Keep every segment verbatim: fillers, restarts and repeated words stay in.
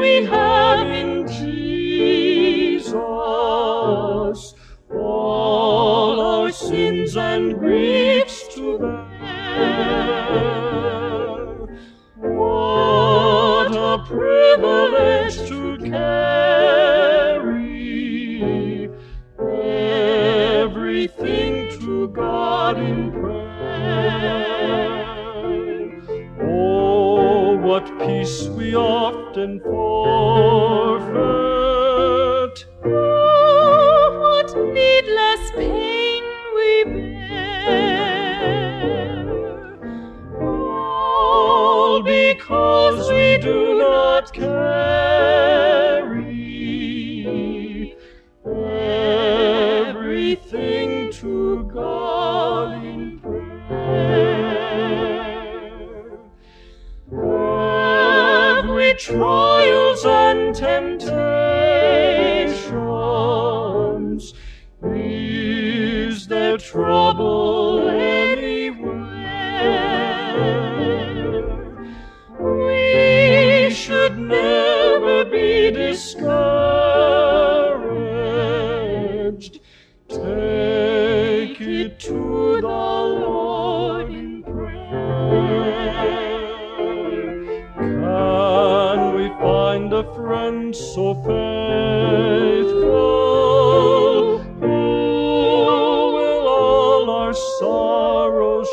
we have in Jesus, all our sins and griefs to bear. What a privilege to carry everything to God in prayer. Oh, what peace we often forfeit. Oh, what needless pain we bear. All because we do not carry everything to God in prayer. Have we trials and temptations? Is there trouble anywhere? We should never be discouraged. Take it to the Lord in prayer. Can we find a friend so faithful who will all our sorrows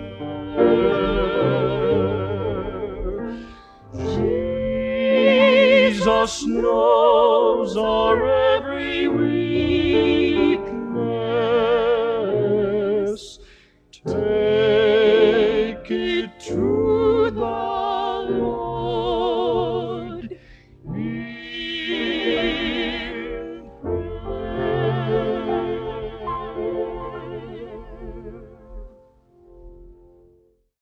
share? Jesus knows our every weakness.